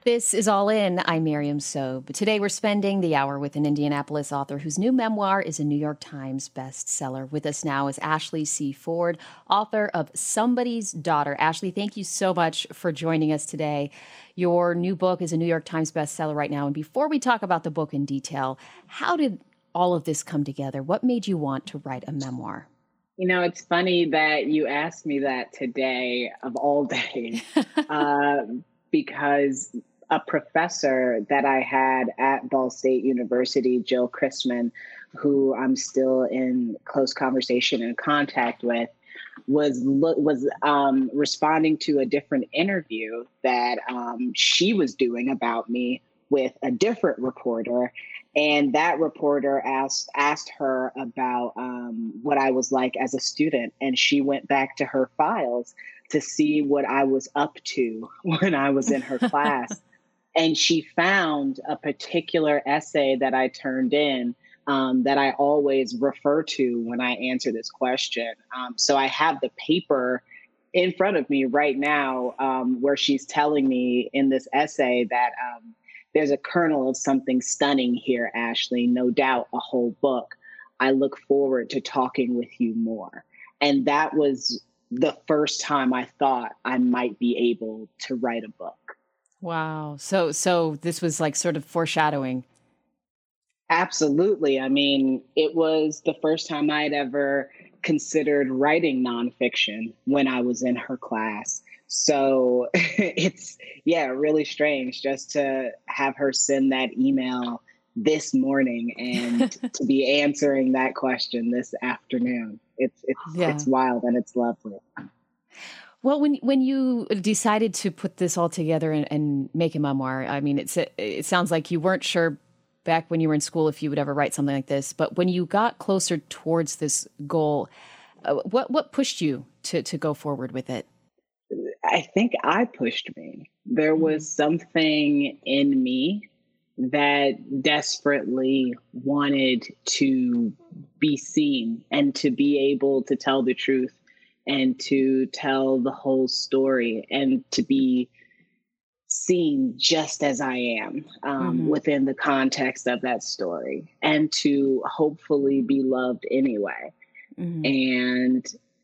This is All In. I'm Miriam Sobe. Today we're spending the hour with an Indianapolis author whose new memoir is a New York Times bestseller. With us now is Ashley C. Ford, author of Somebody's Daughter. Ashley, thank you so much for joining us today. Your new book is a New York Times bestseller right now. And before we talk about the book in detail, how did all of this come together? What made you want to write a memoir? You know, it's funny that you asked me that today of all days, because a professor that I had at Ball State University, Jill Christman, who I'm still in close conversation and contact with, was responding to a different interview that she was doing about me with a different reporter. And that reporter asked her about what I was like as a student. And she went back to her files to see what I was up to when I was in her class. And she found a particular essay that I turned in that I always refer to when I answer this question. So I have the paper in front of me right now where she's telling me in this essay that there's a kernel of something stunning here, Ashley, no doubt a whole book. I look forward to talking with you more. And that was the first time I thought I might be able to write a book. Wow. So this was like sort of foreshadowing. Absolutely. I mean, it was the first time I'd ever considered writing nonfiction when I was in her class. So it's, really strange just to have her send that email this morning and to be answering that question this afternoon. Yeah. It's wild and it's lovely. Well, when you decided to put this all together and make a memoir, I mean, it sounds like you weren't sure back when you were in school if you would ever write something like this. But when you got closer towards this goal, what pushed you to go forward with it? I think I pushed me. There was something in me that desperately wanted to be seen and to be able to tell the truth and to tell the whole story and to be seen just as I am within the context of that story and to hopefully be loved anyway. And,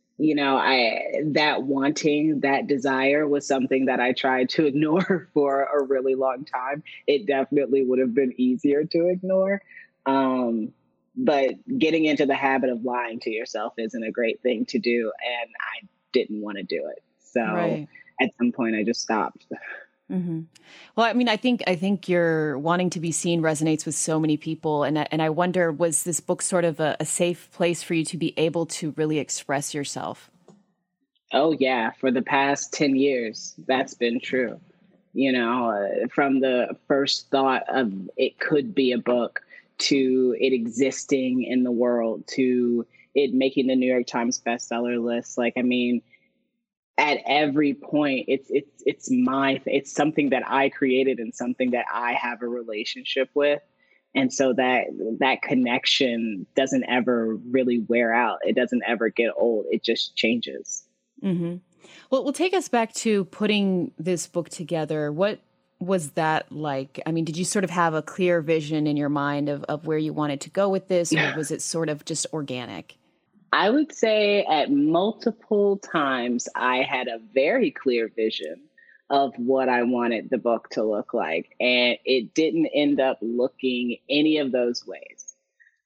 that desire was something that I tried to ignore for a really long time. It definitely would have been easier to ignore. But getting into the habit of lying to yourself isn't a great thing to do. And I didn't want to do it. So Right. at some point I just stopped. Well, I mean, I think your wanting to be seen resonates with so many people, and I wonder, was this book sort of a safe place for you to be able to really express yourself? Oh, yeah. For the past 10 years, that's been true. From the first thought of it could be a book to it existing in the world to it making the New York Times bestseller list. Like, I mean, at every point, it's something that I created and something that I have a relationship with. And so that connection doesn't ever really wear out. It doesn't ever get old. It just changes. hmm Well, take us back to putting this book together. What was that like? I mean, did you sort of have a clear vision in your mind of where you wanted to go with this, or was it sort of just organic? I would say at multiple times I had a very clear vision of what I wanted the book to look like, and it didn't end up looking any of those ways.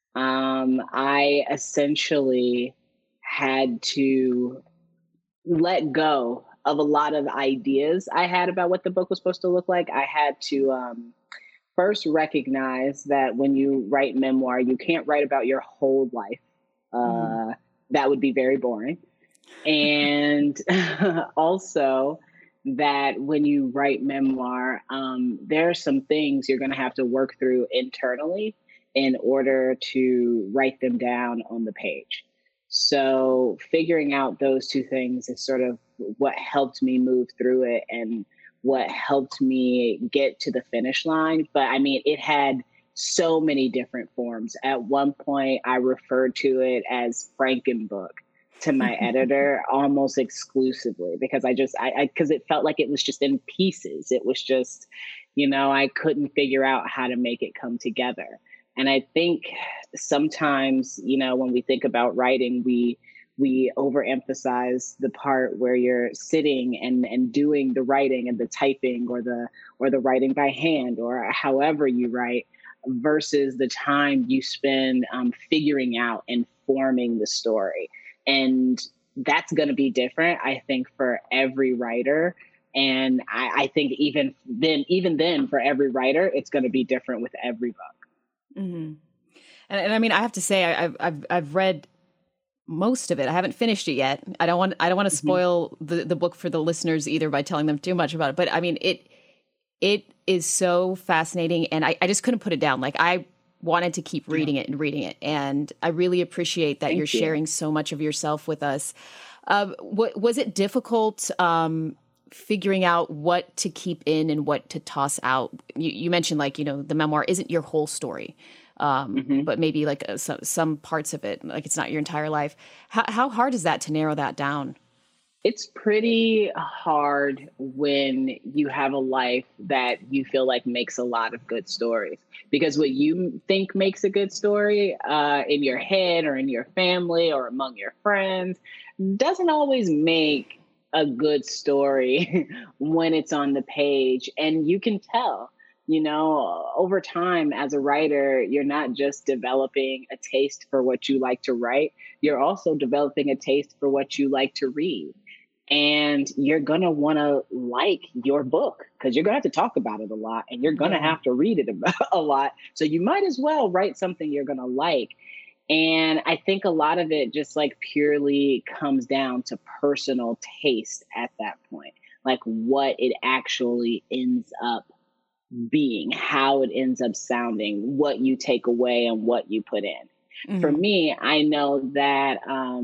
I essentially had to let go of a lot of ideas I had about what the book was supposed to look like. I had to first recognize that when you write memoir, you can't write about your whole life. hmm That would be very boring. And also that when you write memoir, there are some things you're going to have to work through internally in order to write them down on the page. So figuring out those two things is sort of what helped me move through it and what helped me get to the finish line. But I mean, it had so many different forms. At one point, I referred to it as Frankenbook to my editor almost exclusively because because it felt like it was just in pieces. It was just I couldn't figure out how to make it come together. And I think sometimes, when we think about writing, we overemphasize the part where you're sitting and doing the writing and the typing or the writing by hand or however you write versus the time you spend figuring out and forming the story. And that's going to be different, I think, for every writer. And I think even then, for every writer, it's going to be different with every book. Mm-hmm. And I mean, I have to say, I've read most of it. I haven't finished it yet. I don't want to spoil the book for the listeners either by telling them too much about it. But I mean, it is so fascinating, and I just couldn't put it down. Like, I wanted to keep reading it and reading it, and I really appreciate that you're sharing so much of yourself with us. Was it difficult figuring out what to keep in and what to toss out? You mentioned, like, the memoir isn't your whole story. But maybe like some parts of it, like it's not your entire life. How hard is that to narrow that down? It's pretty hard when you have a life that you feel like makes a lot of good stories, because what you think makes a good story in your head or in your family or among your friends doesn't always make a good story when it's on the page. And you can tell. Over time as a writer, you're not just developing a taste for what you like to write, you're also developing a taste for what you like to read. And you're going to want to like your book because you're going to have to talk about it a lot and you're going to have to read it a lot. So you might as well write something you're going to like. And I think a lot of it just like purely comes down to personal taste at that point, like what it actually ends up being, how it ends up sounding, what you take away and what you put in. Mm-hmm. For me, I know that,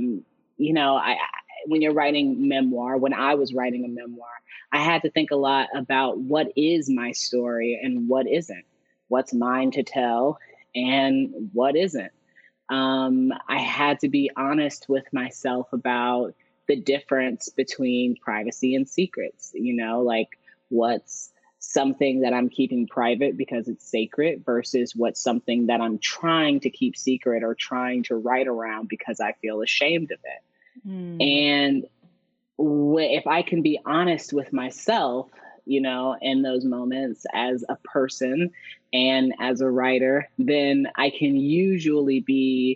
when you're writing memoir, when I was writing a memoir, I had to think a lot about what is my story and what isn't, what's mine to tell and what isn't. I had to be honest with myself about the difference between privacy and secrets, like what's something that I'm keeping private because it's sacred versus what's something that I'm trying to keep secret or trying to write around because I feel ashamed of it. And if I can be honest with myself, in those moments as a person and as a writer, then I can usually be,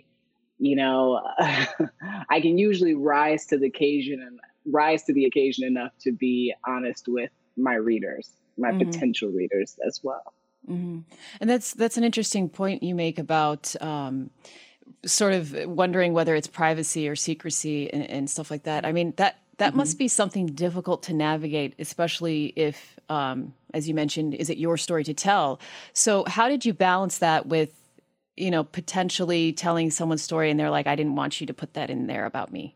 I can usually rise to the occasion enough to be honest with my readers, my potential readers as well. Mm-hmm. And that's an interesting point you make about sort of wondering whether it's privacy or secrecy and stuff like that. I mean, that must be something difficult to navigate, especially if, as you mentioned, is it your story to tell? So how did you balance that with, potentially telling someone's story and they're like, I didn't want you to put that in there about me?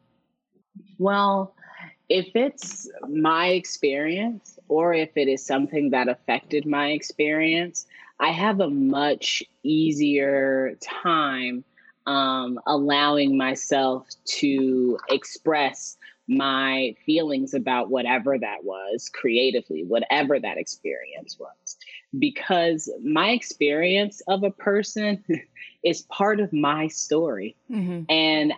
Well, if it's my experience or if it is something that affected my experience, I have a much easier time allowing myself to express my feelings about whatever that was creatively, whatever that experience was, because my experience of a person is part of my story. And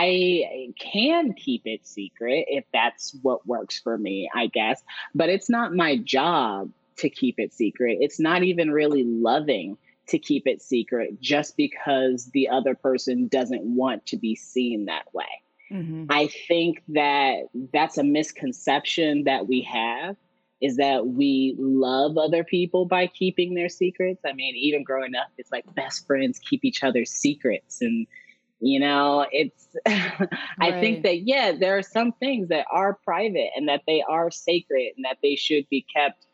I can keep it secret if that's what works for me, I guess. But it's not my job to keep it secret. It's not even really loving to keep it secret just because the other person doesn't want to be seen that way. I think that that's a misconception that we have, is that we love other people by keeping their secrets. I mean, even growing up, it's like best friends keep each other's secrets. And it's, I think that, there are some things that are private and that they are sacred and that they should be kept,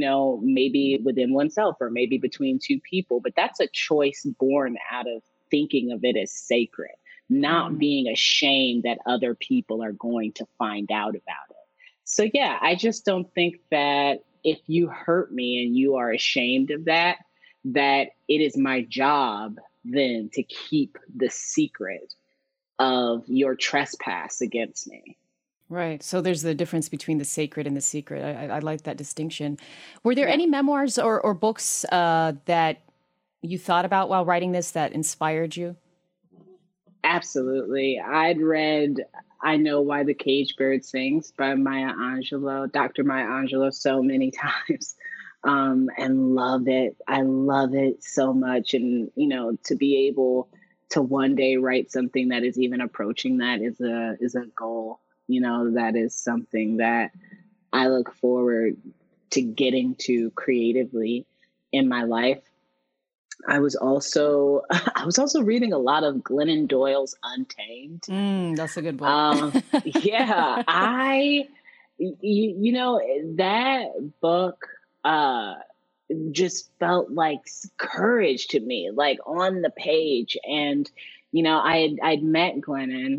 maybe within oneself or maybe between two people. But that's a choice born out of thinking of it as sacred, not being ashamed that other people are going to find out about it. So, I just don't think that if you hurt me and you are ashamed of that, that it is my job then to keep the secret of your trespass against me. Right. So there's the difference between the sacred and the secret. I like that distinction. Were there Yeah. any memoirs or books that you thought about while writing this that inspired you? Absolutely. I'd read I Know Why the Cage Bird Sings by Maya Angelou, Dr. Maya Angelou, so many times, and love it. I love it so much. And, to be able to one day write something that is even approaching that is a goal. That is something that I look forward to getting to creatively in my life. I was also I was also reading a lot of Glennon Doyle's Untamed. That's a good book. Yeah, that book uh, just felt like courage to me, like on the page. And I'd met Glennon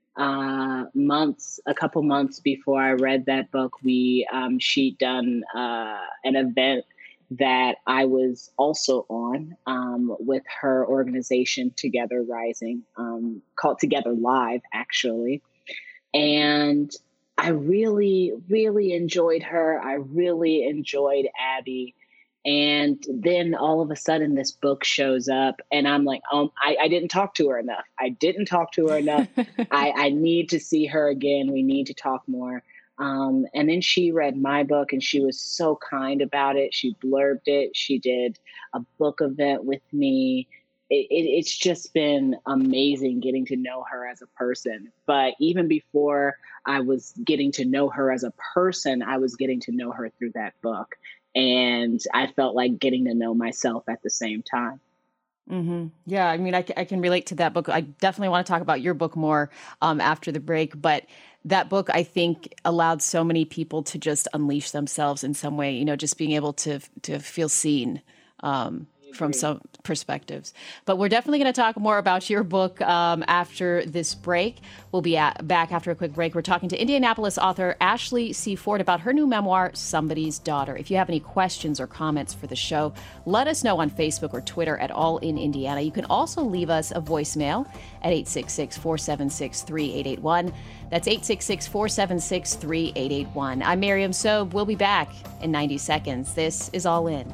a couple months before I read that book. She'd done an event that I was also on with her organization Together Rising, called Together Live, actually. And I really, really enjoyed her. I really enjoyed Abby. And then all of a sudden, this book shows up, and I'm like, I didn't talk to her enough. I didn't talk to her enough. I need to see her again. We need to talk more. And then she read my book, and she was so kind about it. She blurbed it. She did a book event with me. It's just been amazing getting to know her as a person. But even before I was getting to know her as a person, I was getting to know her through that book. And I felt like getting to know myself at the same time. Mm-hmm. Yeah, I mean, I can relate to that book. I definitely want to talk about your book more after the break, but that book, I think, allowed so many people to just unleash themselves in some way, just being able to feel seen from some perspectives. But we're definitely going to talk more about your book after this break. We'll be back after a quick break. We're talking to Indianapolis author Ashley C. Ford about her new memoir, Somebody's Daughter. If you have any questions or comments for the show, let us know on Facebook or Twitter at All in Indiana. You can also leave us a voicemail at 866-476-3881. That's 866-476-3881. I'm Miriam Sobe. We'll be back in 90 seconds. This is All In.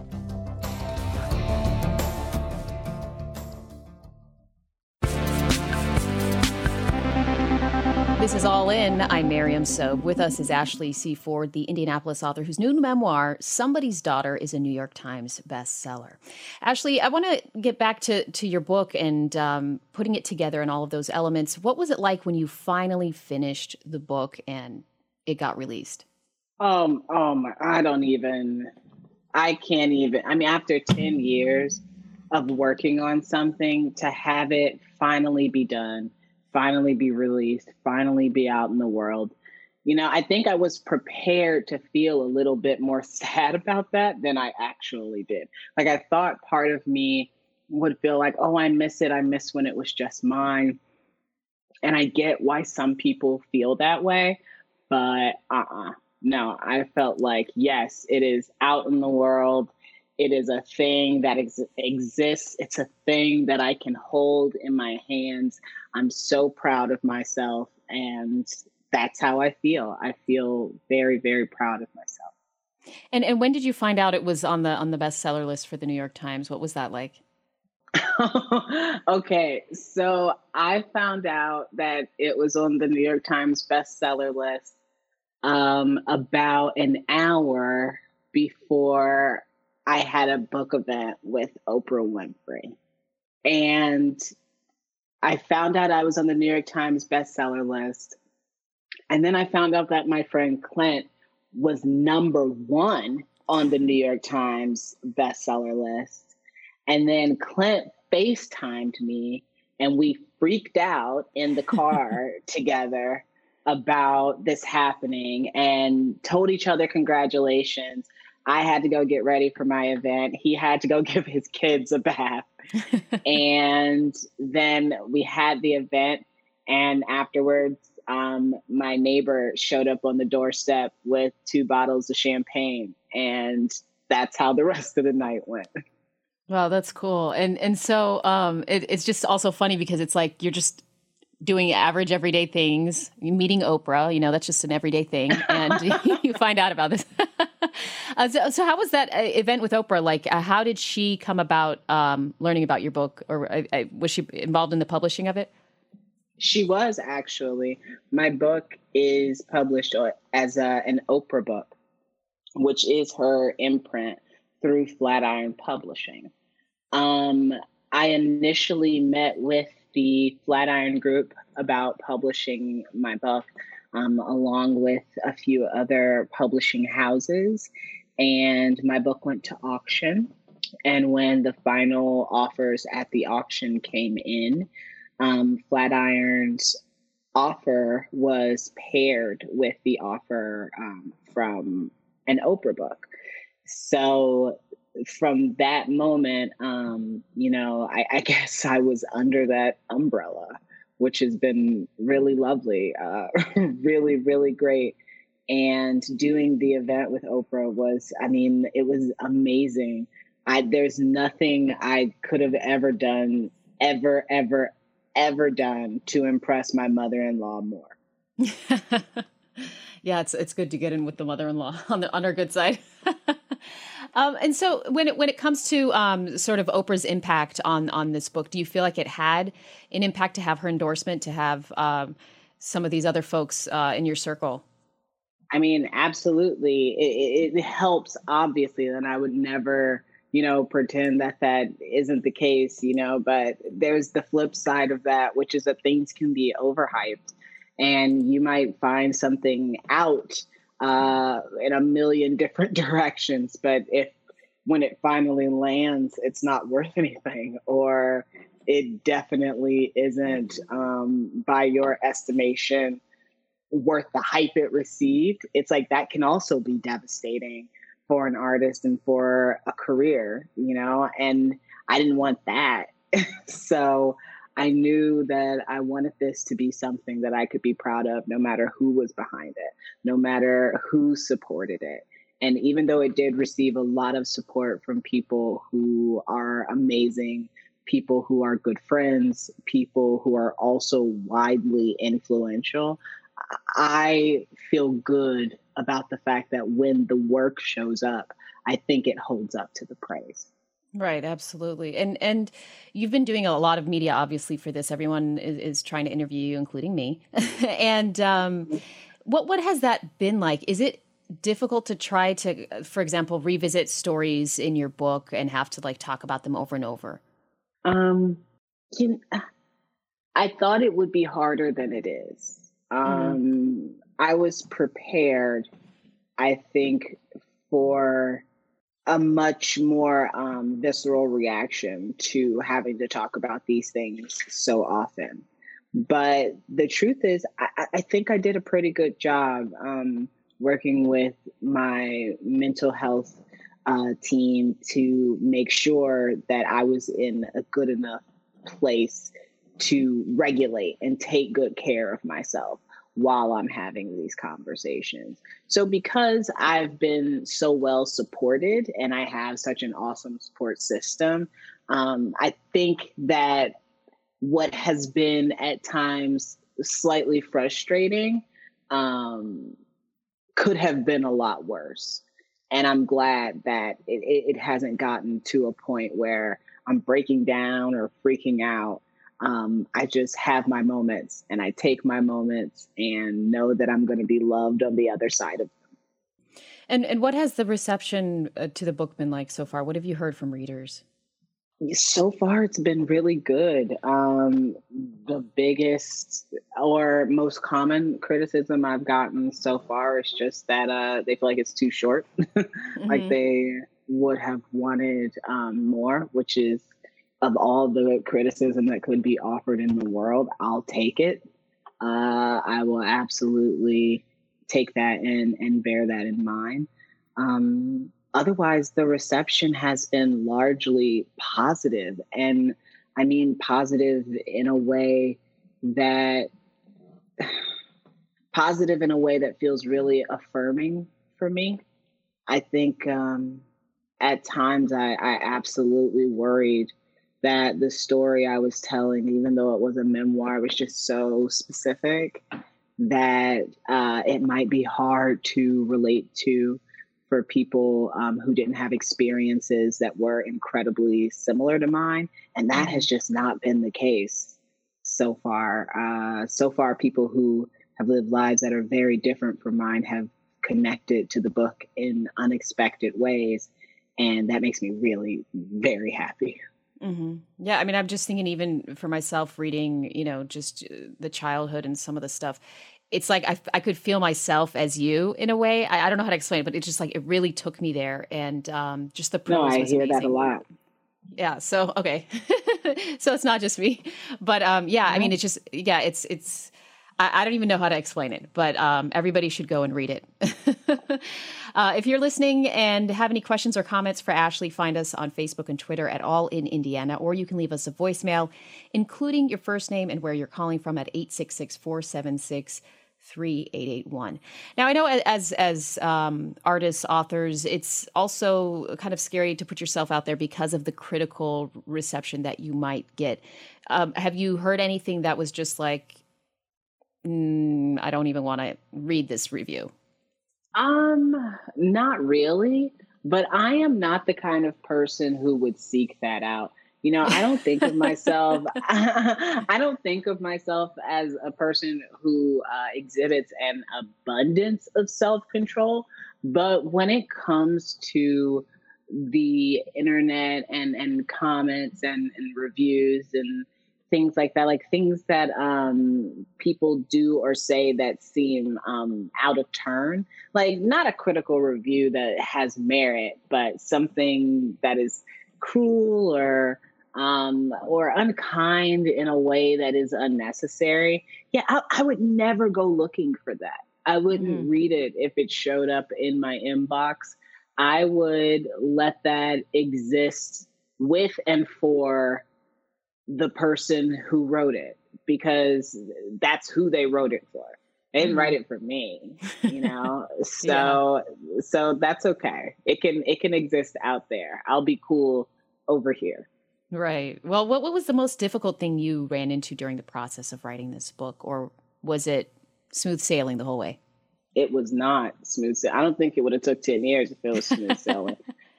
This is All In. I'm Miriam Sobe. With us is Ashley C. Ford, the Indianapolis author whose new memoir, Somebody's Daughter, is a New York Times bestseller. Ashley, I want to get back to your book and putting it together and all of those elements. What was it like when you finally finished the book and it got released? I can't even. I mean, after 10 years of working on something, to have it finally be done, finally be released, finally be out in the world. I think I was prepared to feel a little bit more sad about that than I actually did. Like, I thought part of me would feel like, oh, I miss it. I miss when it was just mine. And I get why some people feel that way, but no, I felt like, yes, it is out in the world. It is a thing that exists. It's a thing that I can hold in my hands. I'm so proud of myself, and that's how I feel. I feel very, very proud of myself. And when did you find out it was on the bestseller list for the New York Times? What was that like? Okay, so I found out that it was on the New York Times bestseller list about an hour before I had a book event with Oprah Winfrey. And I found out I was on the New York Times bestseller list. And then I found out that my friend Clint was number one on the New York Times bestseller list. And then Clint FaceTimed me, and we freaked out in the car together about this happening and told each other congratulations. I had to go get ready for my event. He had to go give his kids a bath. And then we had the event. And afterwards, my neighbor showed up on the doorstep with 2 bottles of champagne. And that's how the rest of the night went. Wow, that's cool. And so it's just also funny because it's like you're just doing average everyday things, meeting Oprah, that's just an everyday thing. And you find out about this. So how was that event with Oprah? Like, how did she come about learning about your book? Or was she involved in the publishing of it? She was actually. My book is published as an Oprah book, which is her imprint through Flatiron Publishing. I initially met with the Flatiron Group about publishing my book, along with a few other publishing houses. And my book went to auction. And when the final offers at the auction came in, Flatiron's offer was paired with the offer from an Oprah book. So from that moment, I guess I was under that umbrella, which has been really lovely, really, really great. And doing the event with Oprah it was amazing. There's nothing I could have ever done, ever done to impress my mother-in-law more. Yeah, it's good to get in with the mother-in-law on her good side. And so when it comes to sort of Oprah's impact on this book, do you feel like it had an impact to have her endorsement, to have some of these other folks in your circle? I mean, absolutely. It helps, obviously, and I would never, pretend that isn't the case, but there's the flip side of that, which is that things can be overhyped and you might find something out in a million different directions. But when it finally lands, it's not worth anything, or it definitely isn't, by your estimation, worth the hype it received, it's like that can also be devastating for an artist and for a career, and I didn't want that. So I knew that I wanted this to be something that I could be proud of, no matter who was behind it, no matter who supported it. And even though it did receive a lot of support from people who are amazing, people who are good friends, people who are also widely influential, I feel good about the fact that when the work shows up, I think it holds up to the praise. Right, absolutely. And you've been doing a lot of media, obviously, for this. Everyone is trying to interview you, including me. And what has that been like? Is it difficult to try to, for example, revisit stories in your book and have to talk about them over and over? I thought it would be harder than it is. I was prepared, I think, for a much more visceral reaction to having to talk about these things so often. But the truth is, I think I did a pretty good job working with my mental health team to make sure that I was in a good enough place to regulate and take good care of myself while I'm having these conversations. So because I've been so well supported and I have such an awesome support system, I think that what has been at times slightly frustrating could have been a lot worse. And I'm glad that it hasn't gotten to a point where I'm breaking down or freaking out. I just have my moments and I take my moments and know that I'm going to be loved on the other side of them. And what has the reception to the book been like so far? What have you heard from readers? So far, it's been really good. The biggest or most common criticism I've gotten so far is just that they feel like it's too short. Like they would have wanted more, which is, of all the criticism that could be offered in the world, I'll take it. I will absolutely take that and bear that in mind. Otherwise, the reception has been largely positive. And I mean positive in a way that feels really affirming for me. I think at times I absolutely worried that the story I was telling, even though it was a memoir, was just so specific that it might be hard to relate to for people who didn't have experiences that were incredibly similar to mine. And that has just not been the case so far. So far, people who have lived lives that are very different from mine have connected to the book in unexpected ways. And that makes me really very happy. Mm-hmm. Yeah, I mean, I'm just thinking, even for myself, reading, just the childhood and some of the stuff. It's like I could feel myself as you in a way. I don't know how to explain it, but it's just like it really took me there, and just the No, prose I was hear that a amazing. lot. Yeah. So okay, so it's not just me, but yeah. I mean, No. it's just yeah. It's. I don't even know how to explain it, but everybody should go and read it. If you're listening and have any questions or comments for Ashley, find us on Facebook and Twitter at All in Indiana, or you can leave us a voicemail, including your first name and where you're calling from at 866-476-3881. Now, I know as artists, authors, it's also kind of scary to put yourself out there because of the critical reception that you might get. Have you heard anything that was just like, I don't even want to read this review? Not really, but I am not the kind of person who would seek that out. I don't think of myself, I don't think of myself as a person who exhibits an abundance of self-control. But when it comes to the internet and comments and reviews and things like that, like things that people do or say that seem out of turn, like not a critical review that has merit, but something that is cruel or unkind in a way that is unnecessary. Yeah, I would never go looking for that. I wouldn't read it if it showed up in my inbox. I would let that exist with and for the person who wrote it, because that's who they wrote it for. They didn't write it for me, Yeah. So that's okay. It can exist out there. I'll be cool over here. Right. Well, what was the most difficult thing you ran into during the process of writing this book, or was it smooth sailing the whole way? It was not smooth sailing. I don't think it would have took 10 years if it was smooth sailing.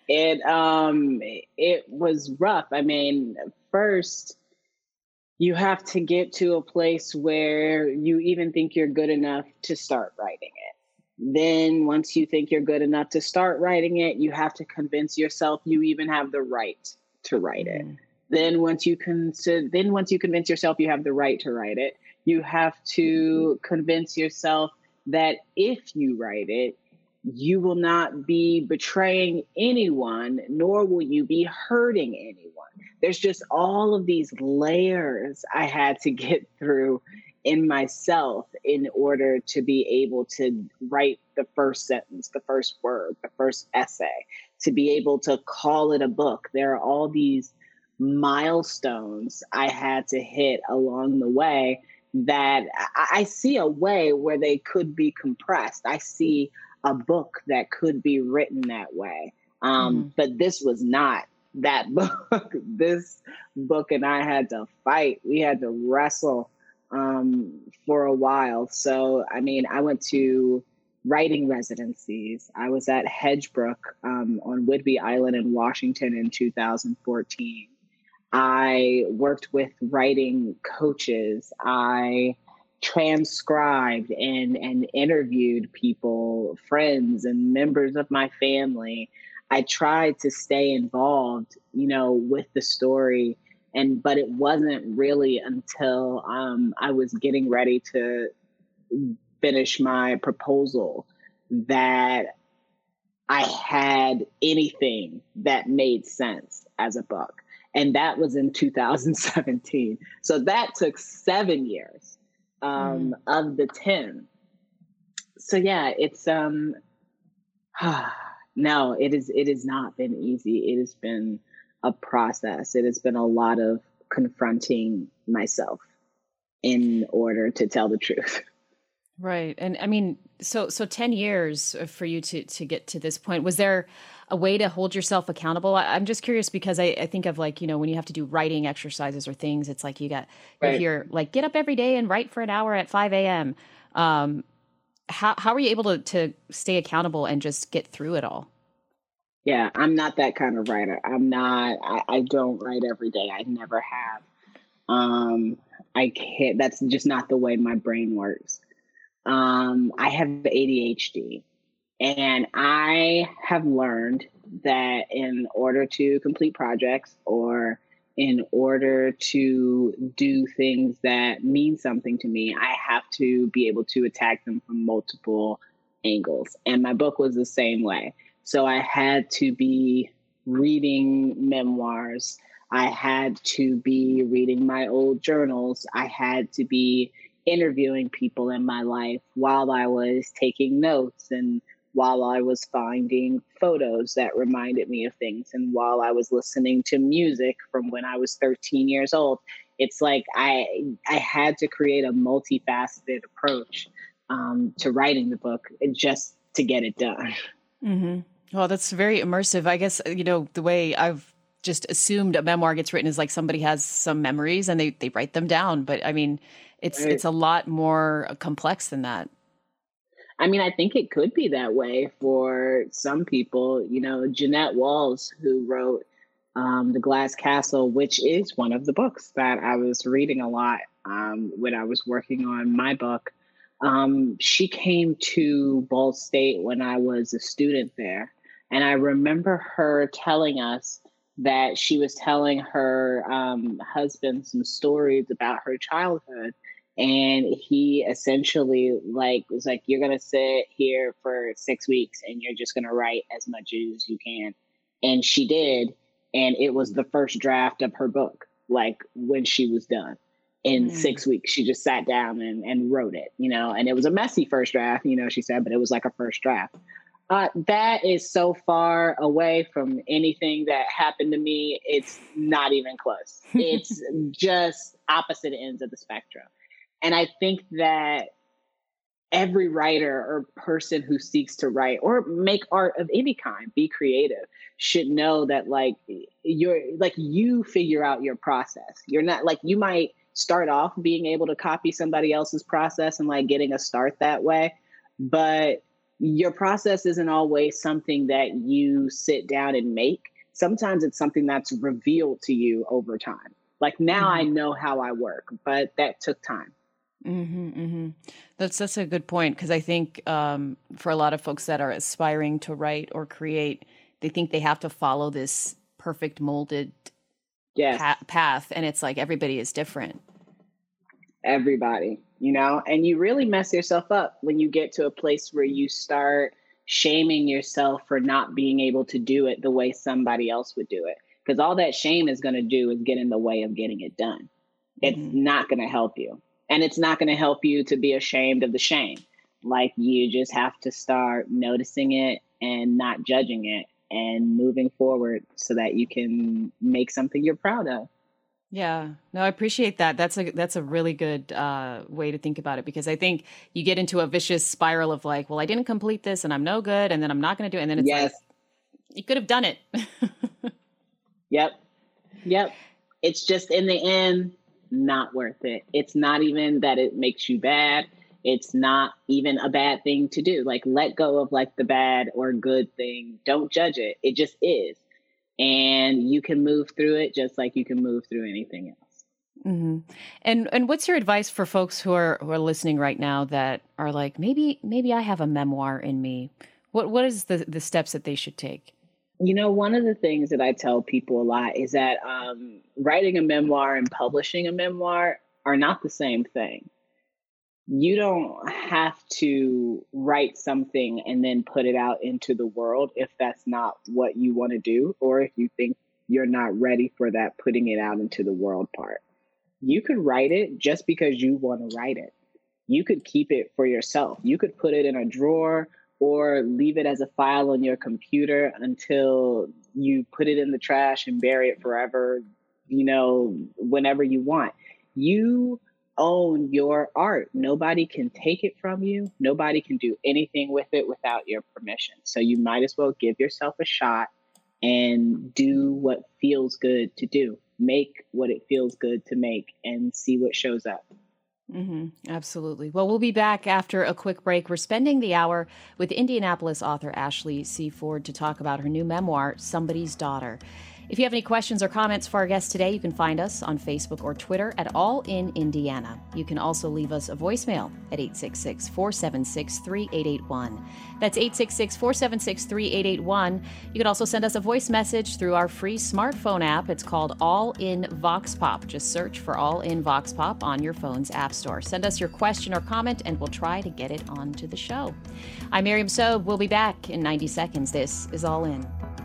It was rough. I mean, first you have to get to a place where you even think you're good enough to start writing it. Then once you think you're good enough to start writing it, you have to convince yourself you even have the right to write it. Then once you convince yourself you have the right to write it, you have to convince yourself that if you write it, you will not be betraying anyone, nor will you be hurting anyone. There's just all of these layers I had to get through in myself in order to be able to write the first sentence, the first word, the first essay, to be able to call it a book. There are all these milestones I had to hit along the way that I see a way where they could be compressed. I see a book that could be written that way. But this was not that book. This book and I had to fight. We had to wrestle for a while. So, I mean, I went to writing residencies. I was at Hedgebrook on Whidbey Island in Washington in 2014. I worked with writing coaches. I transcribed and interviewed people, friends and members of my family. I tried to stay involved, with the story. But it wasn't really until I was getting ready to finish my proposal that I had anything that made sense as a book. And that was in 2017. So that took 7 years of the 10. So yeah, it's no, it has not been easy. It has been a process. It has been a lot of confronting myself in order to tell the truth. Right. And I mean, so 10 years for you to get to this point. Was there a way to hold yourself accountable? I'm just curious because I think of like, when you have to do writing exercises or things, it's like you Right. hear like get up every day and write for an hour at 5 a.m. Um, how were you able to stay accountable and just get through it all? Yeah, I'm not that kind of writer. I don't write every day. I never have. Um, I can't, that's just not the way my brain works. I have ADHD, and I have learned that in order to complete projects or in order to do things that mean something to me, I have to be able to attack them from multiple angles. And my book was the same way. So I had to be reading memoirs. I had to be reading my old journals. I had to be interviewing people in my life while I was taking notes and while I was finding photos that reminded me of things and while I was listening to music from when I was 13 years old. It's like I had to create a multifaceted approach to writing the book just to get it done. Hmm. Well, that's very immersive. I guess, the way I've just assumed a memoir gets written is like somebody has some memories and they write them down. But I mean, it's Right? a lot more complex than that. I mean, I think it could be that way for some people. You know, Jeanette Walls, who wrote The Glass Castle, which is one of the books that I was reading a lot when I was working on my book. She came to Ball State when I was a student there. And I remember her telling us that she was telling her husband some stories about her childhood, and he essentially like was like, you're gonna sit here for 6 weeks and you're just gonna write as much as you can. And she did, and it was the first draft of her book, like when she was done. In Mm. 6 weeks she just sat down and wrote it, and it was a messy first draft, she said, but it was like a first draft. That is so far away from anything that happened to me. It's not even close. It's just opposite ends of the spectrum. And I think that every writer or person who seeks to write or make art of any kind, be creative, should know that like you figure out your process. You're not like, you might start off being able to copy somebody else's process and like getting a start that way, but your process isn't always something that you sit down and make. Sometimes it's something that's revealed to you over time. Like now I Hmm. know how I work, but that took time. Hmm. Hmm. That's a good point because I think for a lot of folks that are aspiring to write or create, they think they have to follow this perfect molded Yes. path, and it's like everybody is different. Everybody, and you really mess yourself up when you get to a place where you start shaming yourself for not being able to do it the way somebody else would do it. Because all that shame is going to do is get in the way of getting it done. It's Hmm. not going to help you. And it's not going to help you to be ashamed of the shame. Like, you just have to start noticing it and not judging it and moving forward so that you can make something you're proud of. Yeah, no, I appreciate that. That's a really good way to think about it because I think you get into a vicious spiral of like, well, I didn't complete this and I'm no good, and then I'm not going to do it, and then it's like Yes. you could have done it. Yep. Yep. It's just in the end, not worth it. It's not even that it makes you bad. It's not even a bad thing to do. Like, let go of like the bad or good thing. Don't judge it. It just is. And you can move through it just like you can move through anything else. Hmm. And what's your advice for folks who are listening right now that are like maybe I have a memoir in me? What is the steps that they should take? One of the things that I tell people a lot is that writing a memoir and publishing a memoir are not the same thing. You don't have to write something and then put it out into the world if that's not what you want to do, or if you think you're not ready for that putting it out into the world part. You could write it just because you want to write it. You could keep it for yourself. You could put it in a drawer or leave it as a file on your computer until you put it in the trash and bury it forever, whenever you want. You own your art. Nobody can take it from you. Nobody can do anything with it without your permission. So you might as well give yourself a shot and do what feels good to do. Make what it feels good to make and see what shows up. Absolutely. Well, we'll be back after a quick break. We're spending the hour with Indianapolis author Ashley C. Ford to talk about her new memoir, Somebody's Daughter. If you have any questions or comments for our guest today, you can find us on Facebook or Twitter at All in Indiana. You can also leave us a voicemail at 866-476-3881. That's 866-476-3881. You can also send us a voice message through our free smartphone app. It's called All in Vox Pop. Just search for All in Vox Pop on your phone's app store. Send us your question or comment, and we'll try to get it onto the show. I'm Miriam Sobe. We'll be back in 90 seconds. This is All In.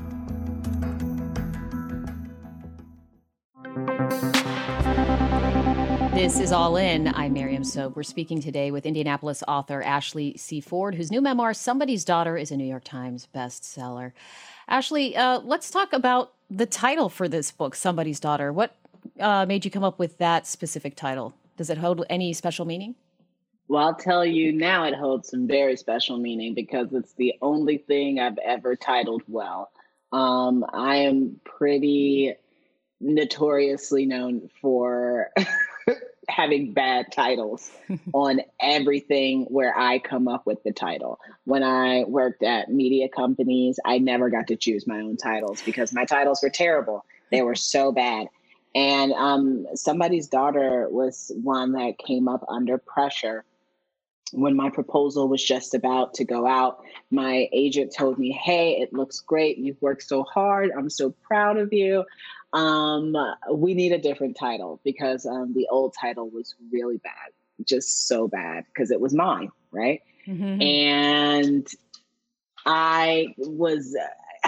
This is All In. I'm Miriam Sobe. We're speaking today with Indianapolis author Ashley C. Ford, whose new memoir, Somebody's Daughter, is a New York Times bestseller. Ashley, let's talk about the title for this book, Somebody's Daughter. What made you come up with that specific title? Does it hold any special meaning? Well, I'll tell you now, it holds some very special meaning because it's the only thing I've ever titled well. I am pretty notoriously known for having bad titles on everything where I come up with the title. When I worked at media companies, I never got to choose my own titles because my titles were terrible. They were so bad. And Somebody's Daughter was one that came up under pressure. When my proposal was just about to go out, my agent told me, "Hey, it looks great. You've worked so hard. I'm so proud of you. We need a different title," because the old title was really bad, just so bad because it was mine, right? Mm-hmm. And I was,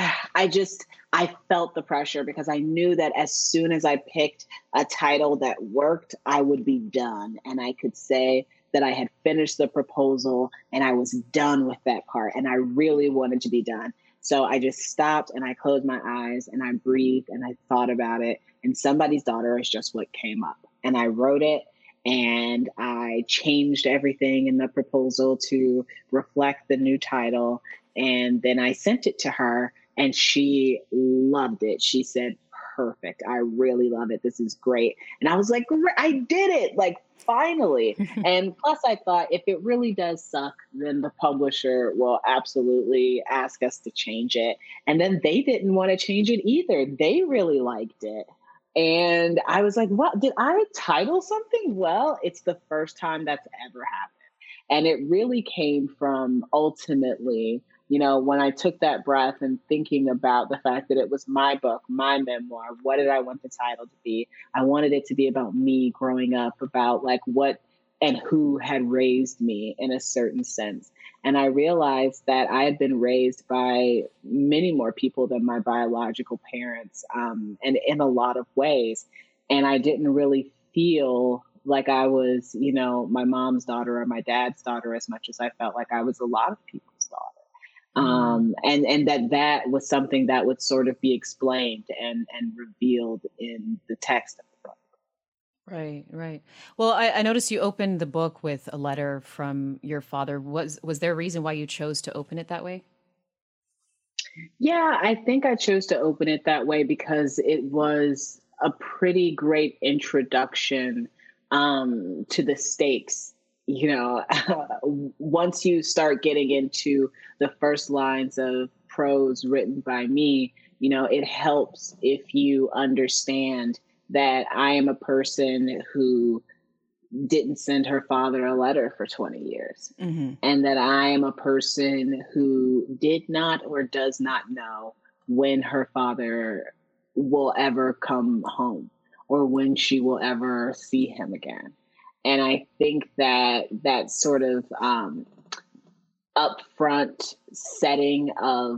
I felt the pressure because I knew that as soon as I picked a title that worked, I would be done. And I could say that I had finished the proposal and I was done with that part. And I really wanted to be done. So I just stopped and I closed my eyes and I breathed and I thought about it. And Somebody's Daughter is just what came up. And I wrote it and I changed everything in the proposal to reflect the new title. And then I sent it to her and she loved it. She said, "Perfect. I really love it. This is great." And I was like, I did it. Like, finally. And plus I thought if it really does suck, then the publisher will absolutely ask us to change it. And then they didn't want to change it either. They really liked it. And I was like, what? Did I title something well? It's the first time that's ever happened. And it really came from ultimately, when I took that breath and thinking about the fact that it was my book, my memoir, what did I want the title to be? I wanted it to be about me growing up, about like what and who had raised me in a certain sense. And I realized that I had been raised by many more people than my biological parents, and in a lot of ways. And I didn't really feel like I was, my mom's daughter or my dad's daughter as much as I felt like I was a lot of people's daughter. And that was something that would sort of be explained and revealed in the text of the book. Right, right. Well, I noticed you opened the book with a letter from your father. Was there a reason why you chose to open it that way? Yeah, I think I chose to open it that way because it was a pretty great introduction to the stakes. Once you start getting into the first lines of prose written by me, it helps if you understand that I am a person who didn't send her father a letter for 20 years. Mm-hmm. And that I am a person who did not or does not know when her father will ever come home or when she will ever see him again. And I think that sort of upfront setting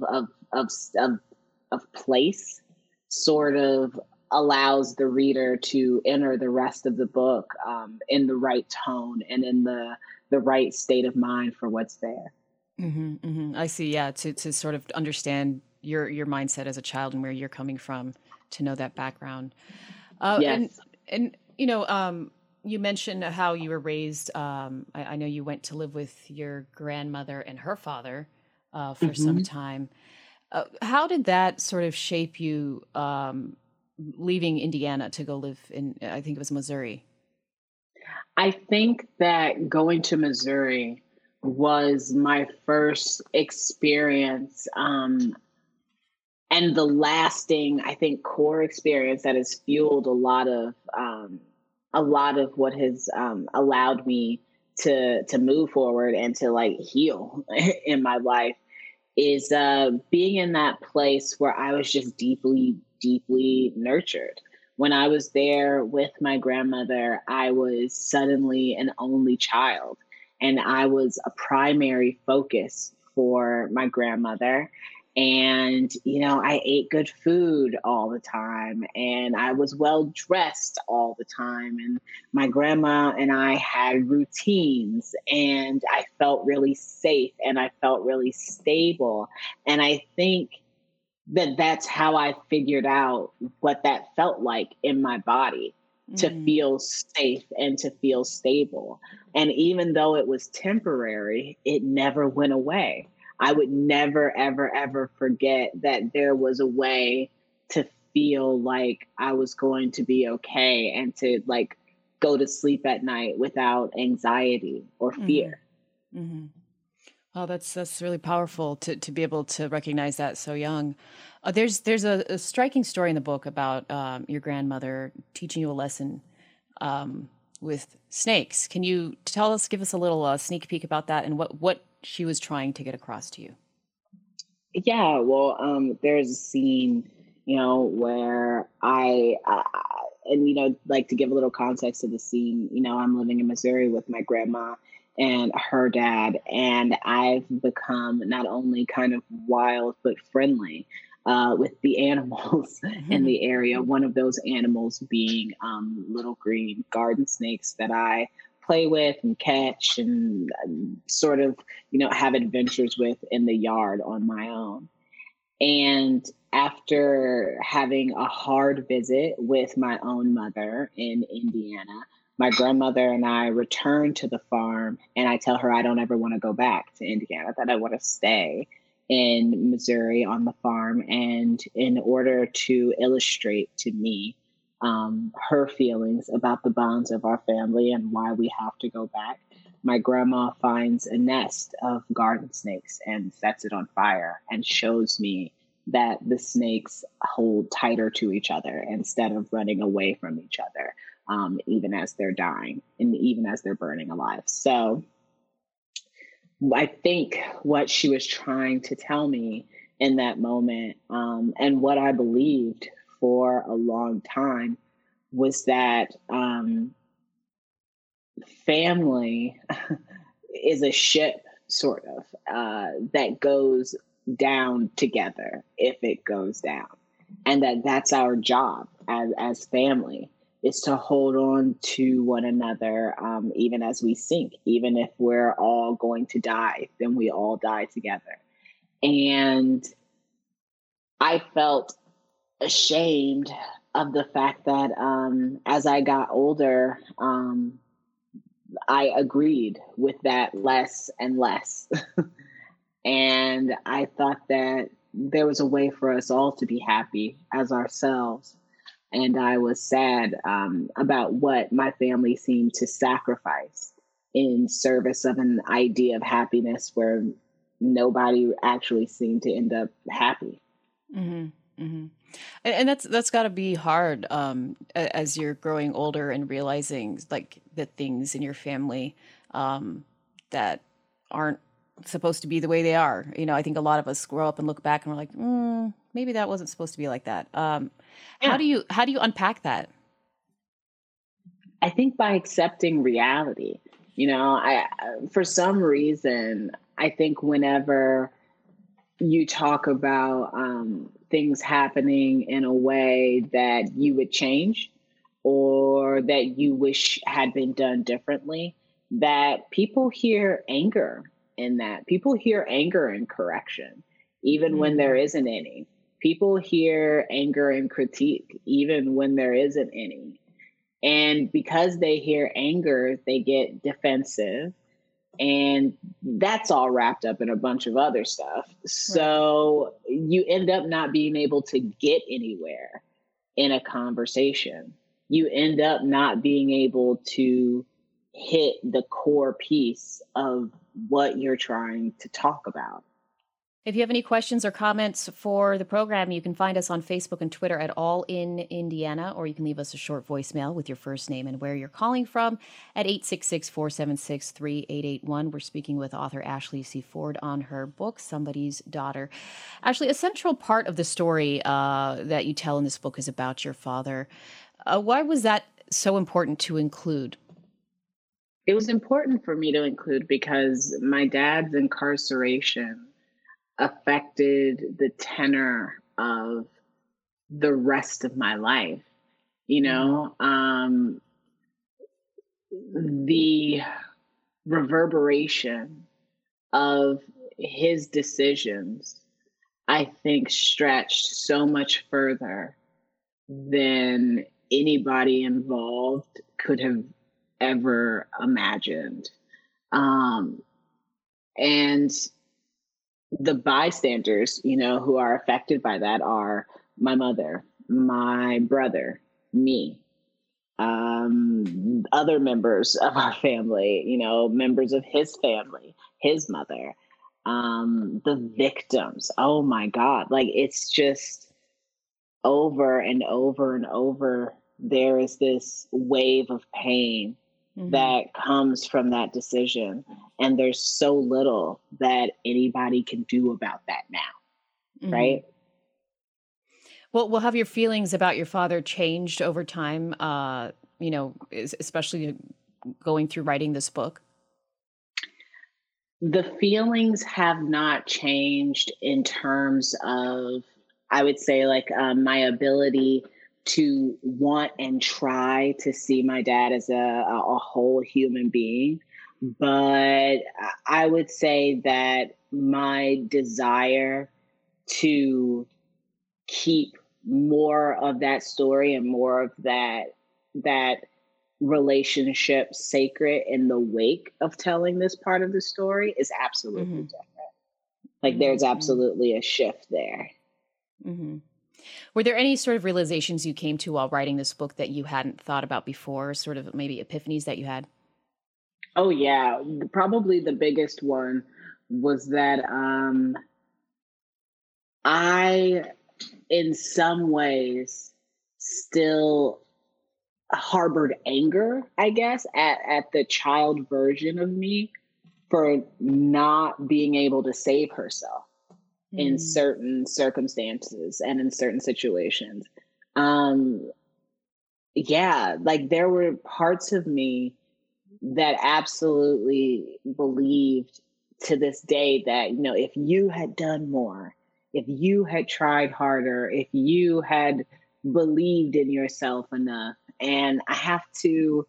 of place sort of allows the reader to enter the rest of the book in the right tone and in the right state of mind for what's there. Mm-hmm, mm-hmm. I see. Yeah, to sort of understand your mindset as a child and where you're coming from, to know that background. Yes. And You mentioned how you were raised. I know you went to live with your grandmother and her father for some Hmm. time. How did that sort of shape you leaving Indiana to go live in, I think it was Missouri? I think that going to Missouri was my first experience, and the lasting, I think, core experience that has fueled a lot of what has allowed me to move forward and to like heal in my life is being in that place where I was just deeply, deeply nurtured. When I was there with my grandmother, I was suddenly an only child, and I was a primary focus for my grandmother. And, I ate good food all the time, and I was well dressed all the time. And my grandma and I had routines, and I felt really safe and I felt really stable. And I think that that's how I figured out what that felt like in my body, to Mm, feel safe and to feel stable. And even though it was temporary, it never went away. I would never, ever, ever forget that there was a way to feel like I was going to be okay and to like go to sleep at night without anxiety or hmm fear. hmm Oh, that's really powerful to be able to recognize that so young. There's a striking story in the book about your grandmother teaching you a lesson um, with snakes. Can you give us a little sneak peek about that and what she was trying to get across to you? Yeah, well, there's a scene, where and like to give a little context to the scene, I'm living in Missouri with my grandma and her dad, and I've become not only kind of wild but friendly with the animals in the area. One of those animals being little green garden snakes that I play with and catch and sort of have adventures with in the yard on my own. And after having a hard visit with my own mother in Indiana, my grandmother and I return to the farm, and I tell her I don't ever want to go back to Indiana, that I want to stay in Missouri on the farm. And in order to illustrate to me her feelings about the bonds of our family and why we have to go back, my grandma finds a nest of garden snakes and sets it on fire and shows me that the snakes hold tighter to each other instead of running away from each other, even as they're dying and even as they're burning alive. So I think what she was trying to tell me in that moment, and what I believed for a long time, was that family is a ship, sort of, that goes down together if it goes down. And that's our job as family, is to hold on to one another, even as we sink. Even if we're all going to die, then we all die together. And I felt ashamed of the fact that as I got older, I agreed with that less and less. And I thought that there was a way for us all to be happy as ourselves. And I was sad about what my family seemed to sacrifice in service of an idea of happiness where nobody actually seemed to end up happy. hmm hmm and that's got to be hard as you're growing older and realizing like the things in your family that aren't supposed to be the way they are. I think a lot of us grow up and look back and we're like, maybe that wasn't supposed to be like that. Yeah. How do you unpack that? I think by accepting reality, for some reason, I think whenever you talk about things happening in a way that you would change or that you wish had been done differently, that people hear anger in that. People hear anger and correction, even when there Mm, isn't any. People hear anger and critique, even when there isn't any. And because they hear anger, they get defensive. And that's all wrapped up in a bunch of other stuff. Right. So you end up not being able to get anywhere in a conversation. You end up not being able to hit the core piece of what you're trying to talk about. If you have any questions or comments for the program, you can find us on Facebook and Twitter at All in Indiana, or you can leave us a short voicemail with your first name and where you're calling from at 866-476-3881. We're speaking with author Ashley C. Ford on her book, Somebody's Daughter. Ashley, a central part of the story that you tell in this book is about your father. Why was that so important to include? It was important for me to include because my dad's incarceration affected the tenor of the rest of my life. You know, the reverberation of his decisions, I think, stretched so much further than anybody involved could have ever imagined. And the bystanders, you know, who are affected by that are my mother, my brother, me, other members of our family, you know, members of his family, his mother, the victims. Oh my God. Like, it's just over and over and over. There is this wave of pain that comes from that decision. And there's so little that anybody can do about that now. Right. Well, have your feelings about your father changed over time, you know, especially going through writing this book? The feelings have not changed in terms of, I would say, like my ability to want and try to see my dad as a whole human being. But I would say that my desire to keep more of that story and more of that relationship sacred in the wake of telling this part of the story is absolutely different. Like, there's absolutely a shift there. Were there any sort of realizations you came to while writing this book that you hadn't thought about before, sort of maybe epiphanies that you had? Oh yeah, probably the biggest one was that I, in some ways, still harbored anger, I guess, at the child version of me for not being able to save herself in certain circumstances and in certain situations. Yeah, like there were parts of me that absolutely believed to this day that, you know, if you had done more, if you had tried harder, if you had believed in yourself enough, and I had to,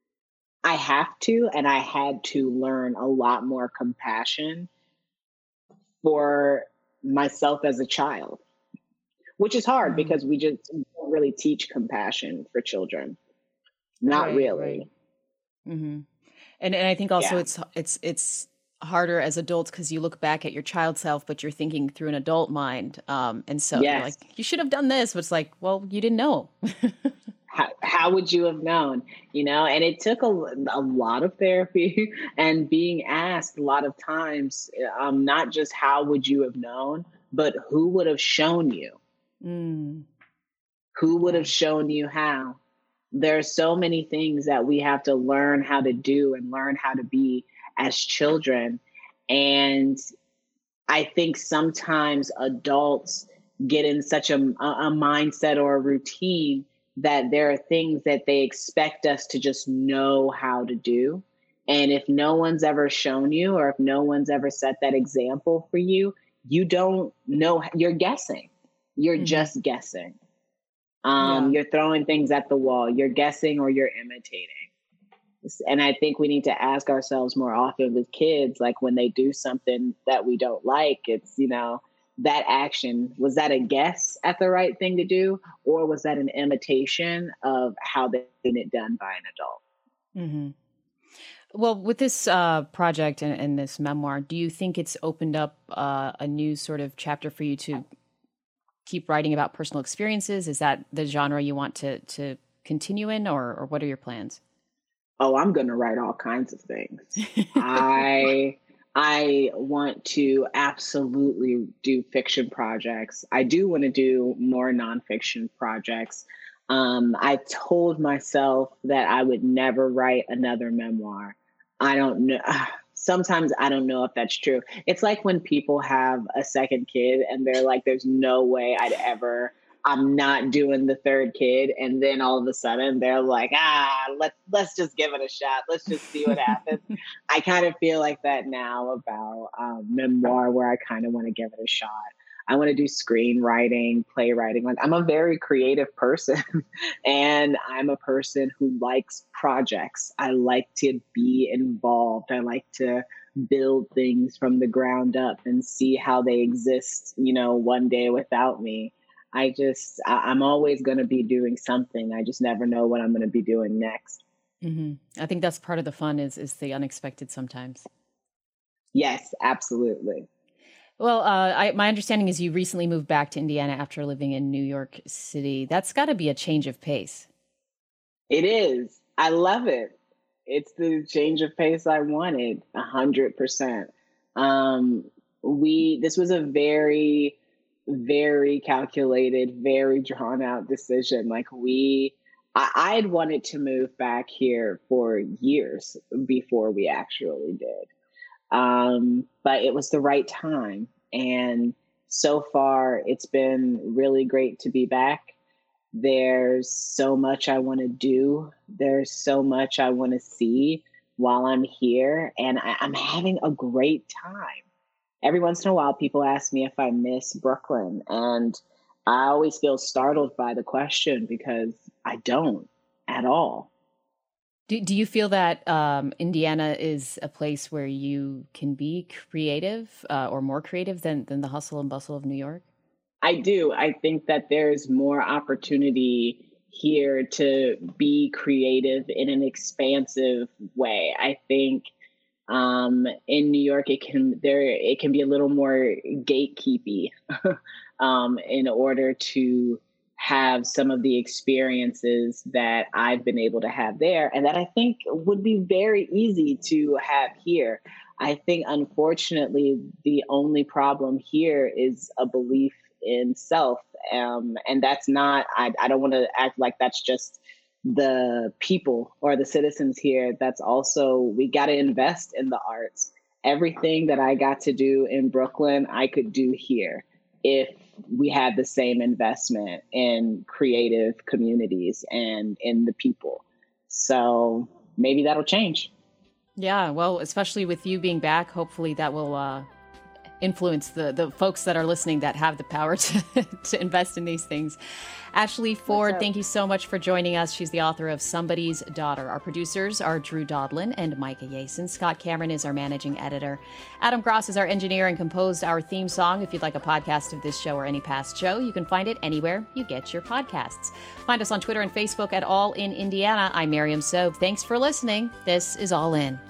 and I had to learn a lot more compassion for myself as a child, which is hard because we just don't really teach compassion for children. Not really. And I think also it's harder as adults because you look back at your child self, but you're thinking through an adult mind. And so you're like, you should have done this. But it's like, well, you didn't know. How would you have known? You know, and it took a lot of therapy and being asked a lot of times, not just how would you have known, but who would have shown you? Who would have shown you how? There are so many things that we have to learn how to do and learn how to be as children. And I think sometimes adults get in such a mindset or a routine that there are things that they expect us to just know how to do. And if no one's ever shown you, or if no one's ever set that example for you, you don't know. You're guessing. You're just guessing. You're throwing things at the wall. You're guessing or you're imitating. And I think we need to ask ourselves more often with kids, like when they do something that we don't like, it's, you know, that action, was that a guess at the right thing to do, or was that an imitation of how they seen it done by an adult? Hmm. Well, with this project and this memoir, do you think it's opened up a new sort of chapter for you to keep writing about personal experiences? Is that the genre you want to continue in, or what are your plans? Oh, I'm going to write all kinds of things. I want to absolutely do fiction projects. I do want to do more nonfiction projects. I told myself that I would never write another memoir. I don't know. Sometimes I don't know if that's true. It's like when people have a second kid and they're like, there's no way I'm not doing the third kid. And then all of a sudden they're like, let's just give it a shot. Let's just see what happens. I kind of feel like that now about memoir, where I kind of want to give it a shot. I want to do screenwriting, playwriting. Like, I'm a very creative person and I'm a person who likes projects. I like to be involved. I like to build things from the ground up and see how they exist, one day without me. I'm always going to be doing something. I just never know what I'm going to be doing next. Hmm. I think that's part of the fun is the unexpected sometimes. Yes, absolutely. Well, my understanding is you recently moved back to Indiana after living in New York City. That's got to be a change of pace. It is. I love it. It's the change of pace I wanted, 100%. This was a very, very calculated, very drawn out decision. I had wanted to move back here for years before we actually did. But it was the right time. And so far, it's been really great to be back. There's so much I want to do. There's so much I want to see while I'm here. And I'm having a great time. Every once in a while, people ask me if I miss Brooklyn. And I always feel startled by the question because I don't at all. Do you feel that Indiana is a place where you can be creative or more creative than the hustle and bustle of New York? I do. I think that there's more opportunity here to be creative in an expansive way. I think in New York it can be a little more gatekeepy in order to have some of the experiences that I've been able to have there, and that I think would be very easy to have here. I think, unfortunately, the only problem here is a belief in self. And that's not, I don't want to act like that's just the people or the citizens here. That's also, we got to invest in the arts. Everything that I got to do in Brooklyn, I could do here if we had the same investment in creative communities and in the people. So maybe that'll change. Yeah, well, especially with you being back, hopefully that will influence the folks that are listening that have the power to invest in these things. Ashley Ford, thank you so much for joining us. She's the author of Somebody's Daughter. Our producers are Drew Dodlin and Micah Yason. Scott Cameron is our managing editor. Adam Gross is our engineer and composed our theme song. If you'd like a podcast of this show or any past show, you can find it anywhere you get your podcasts. Find us on Twitter and Facebook at All in Indiana. I'm Miriam Sobe. Thanks for listening. This is All In.